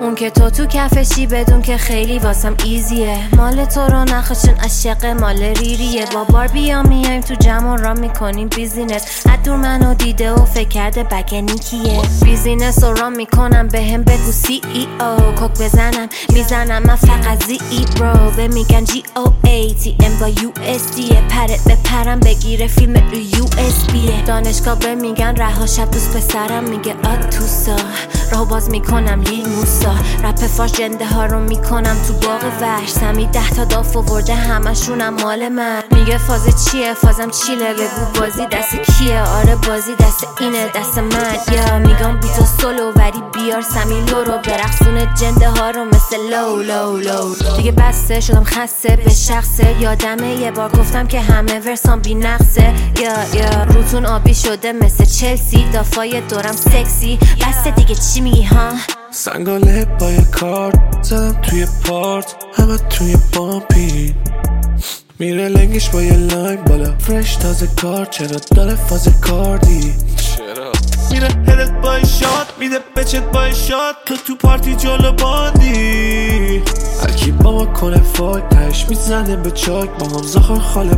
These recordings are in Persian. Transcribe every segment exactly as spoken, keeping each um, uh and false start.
اون که تو تو کفشی بدون که خیلی واسم ایزیه. مال تو رو نخوشن عشق مال ریریه. با باربیا میایم تو جمع را میکنیم بیزینس. از دور منو دیده و فکر کرده بگنی کیه. بیزینس رو را میکنم به هم بگو سی ای او. کوک بزنم میزنم من فقط زی ای برو. به میگن جی او ای تی ام با یو اس دیه. پرت بپرم بگیره فیلم رو یو اس بیه. دانشگاه به میگن رها شب دوست پسرم میگه آتوسا. راهو باز میکنم لیل موسا. رپ فاش جنده ها رو میکنم تو باغ وحش. سمی ده تا داف ورده همشونم مال من. میگه فاز چیه فازم چیله. بگو بازی دست کیه. آره بازی دست اینه دست من. یا میگم بی تو سولو وری بیار سمی لورو. برقصون جنده ها رو مثل لو لو لو. دیگه بسته شدم خسته به شخصه. یادمه یه بار گفتم که همه ورسان بی نقصه. یا یا روتون آبی شده مثل چلسی. دافای دورم سکسی. بسته دیگه چی میگی ها؟ سنگاله با یه کارت زدم توی پارت. همه توی بامپین میره لنگش با یه لایم بالا. فرش تازه کار چرا داره فاز کاردی. چرا میره هدت با شات میده بچت با شات. تو تو پارتی جلو باندی. هرکی با ما کنه فاک تش میزنه به چاک. با هم زخار خاله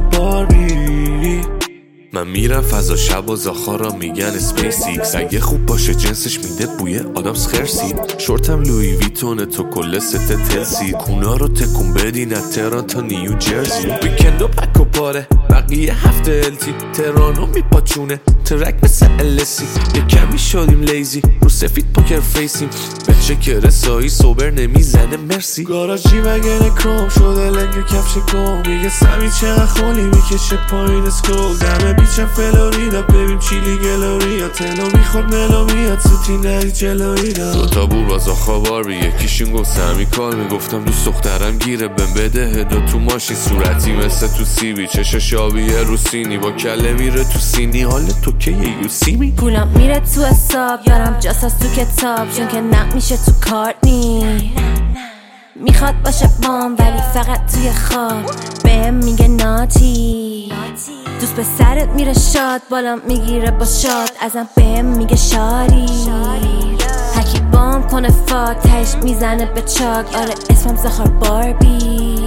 باربی. من میرم فضا شب و زاخارا میگن اسپیس ایکس. اگه خوب باشه جنسش میده بوی آدامس خرسی. شورتم لوی ویتونه تو کل ست تلسی. کونا رو تکون بدین از تهران تا نیو جرسی. ویکند و پک و پاره بقیه هفته التی. تهرانو میپاچونه ترک مثل السی. یه کمی شدیم لیزی رو سفید پوکر فیسیم. به چک رسایی سوبر نمیزنه مرسی. گاراژی وگن کروم شده لنگ کفش کم. میگه سمی چقدر خولی میکشه پایین اسکول. دمه بیچم فلوریدا ببین چیلی گلوریا. تلو میخورد نلو میاد سوتی نری جلوی دا. دوتا بور بازا خوابار یکیشون گفت سمی کار. میگفتم دوست دخترم گیره بهم بده هدا تو ماشین. صورتی مثل تو سیبی چشش آبیه رو سینی. با کله میره تو سینی حال تو که یه یو سی می. پولم میره تو حساب یارم جاساس تو کتاب. چون که نق میشه تو کارت نی. میخواد باشه بام ولی فقط توی خواب. بهم میگه ناتی. دوست به سرت میره شاد. بالام میگیره با شاد. ازم بهم میگه شاری. هکی بام کنه فاک تهش میزنه به چاک. آره اسمم زخار باربی.